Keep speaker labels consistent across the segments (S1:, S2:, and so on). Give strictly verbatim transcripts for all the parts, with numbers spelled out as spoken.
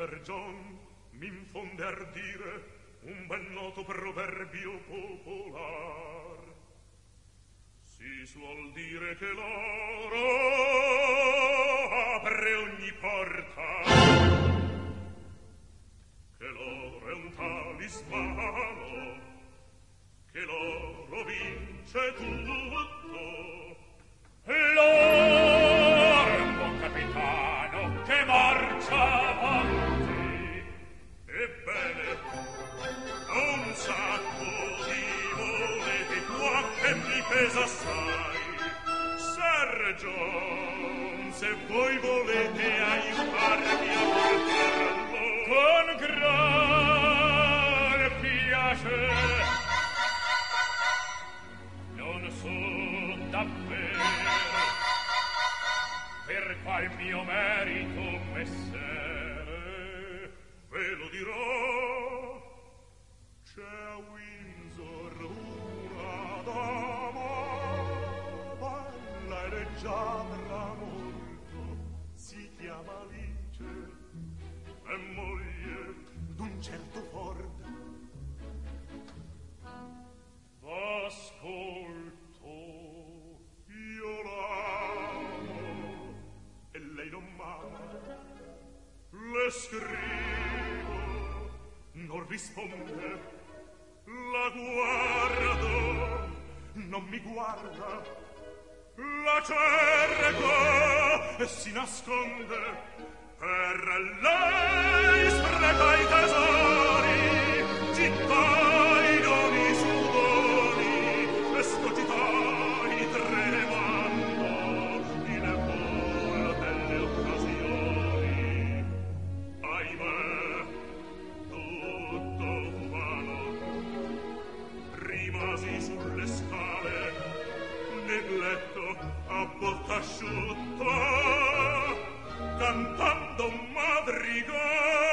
S1: ragion m'infonde ardire un ben noto proverbio popolar. Si suol dire che l'oro apre ogni porta, che l'oro è un talismano, che l'oro vince tutto.
S2: L'oro è un buon capitano che marcia avanti.
S1: Ebbene, un sacco di monete qua che mi pesa assai. Sergio, se voi volete aiutarmi a portarlo,
S2: Con gran piacere. Non so davvero per qual mio merito, messere,
S1: ve lo dirò. C'è a Windsor una dama bella e leggiadra molto, si chiama Alice, è moglie d'un certo Ford. Ascolto, io l'amo e lei non m'ama. Le scrivo, non risponde. La guardo, non mi guarda. La cerco e si nasconde. Per lei spreca i tesori, gittai non i sudori, e scogitai tremando in volte le occasioni. Ahimè, tutto vano, rimasi sulle scale nel letto a bocca asciutta, cantando un madrigal.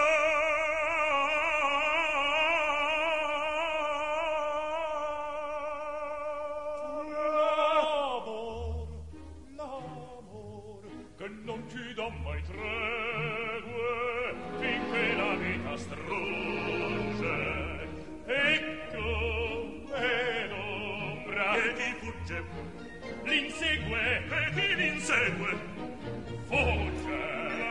S1: L'amor, l'amor che non ci dà mai tregue finché la vita strugge. Ecco è l'ombra che ti fugge, l'insegue e chi l'insegue fugge.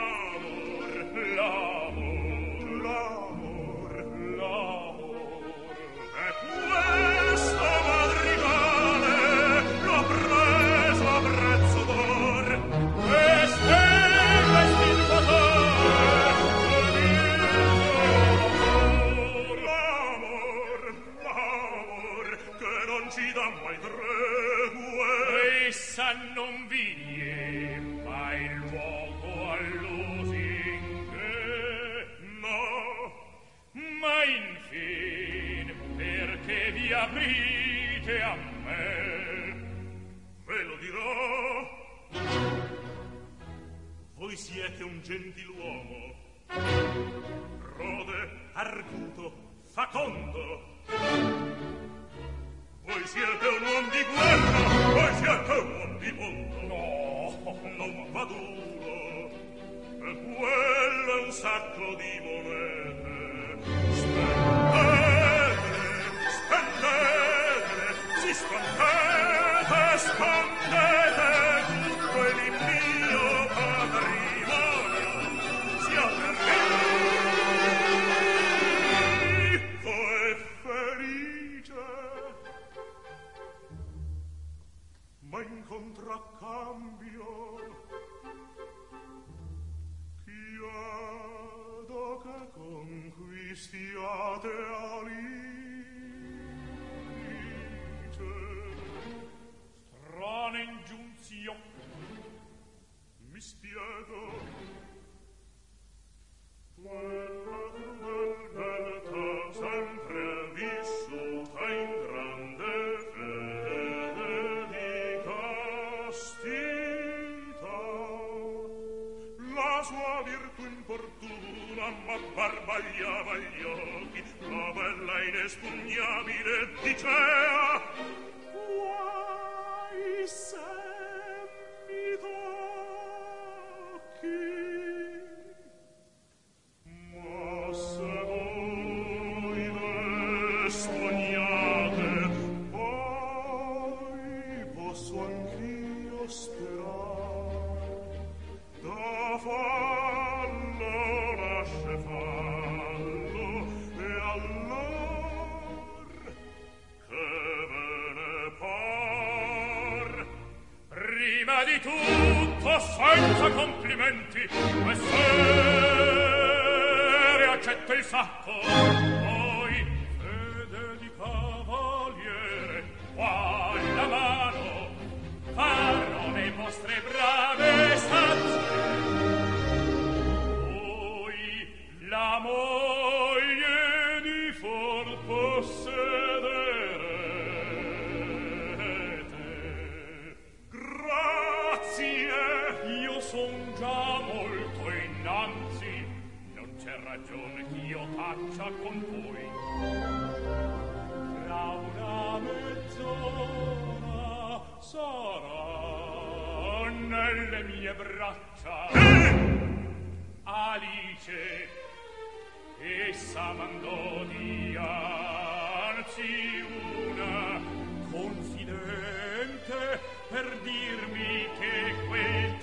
S1: L'amor, l'amor, l'amor, e questo madrigale l'ho preso a prezzo d'or, e stella e stilfatore l'amor, l'amor che non ci dà mai tregue. Essa non vie mai luogo all'usinghe, no, ma infin perché vi aprite a me, ve lo dirò. Voi siete un gentiluomo, rode, arguto, facondo. Voi siete un uomo di guerra, voi siete un uomo di mondo. No, non va duro, e quello è un sacco di monete. Spendete, spendete, si spendete, spendete tutto il mio patrimonio. Siate ricco e felice, ma in contraccambio chiedo che conquistiate Alice. Strana ingiunzione, mi spiego. Quella crudeltà sempre vissuta in grande fede di castità, la sua virtù importuna m'abbarbagliava gli occhi, la bella inespugnabile dicea: guai se mi tocchi.
S2: di tutto senza complimenti, e se accetta il sacco, poi fede di cavaliere qua la mano farò le vostre brave sazie. Poi la moglie di for possederete. Grazie, io son già molto innanzi, non c'è ragione ch'io faccia con voi. Tra una mezz'ora sarà nelle mie braccia Alice, essa mandò dianzi una confidente per dirmi che quel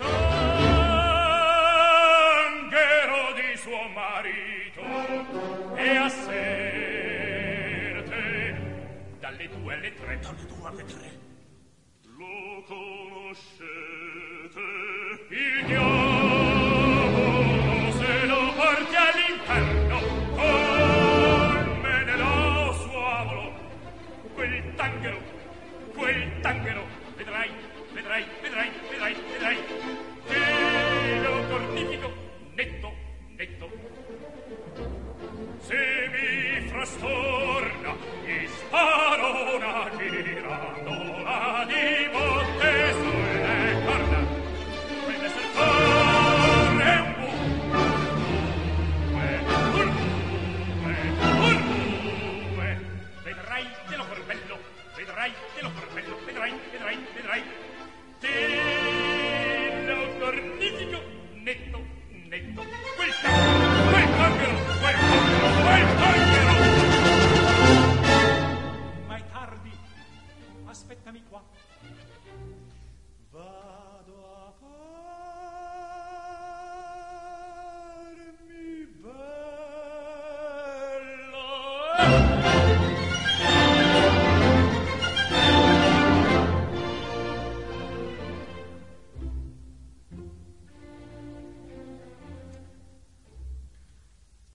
S2: tanghero di suo marito è a Serte dalle due alle tre. Dalle due alle tre. Lo conoscete?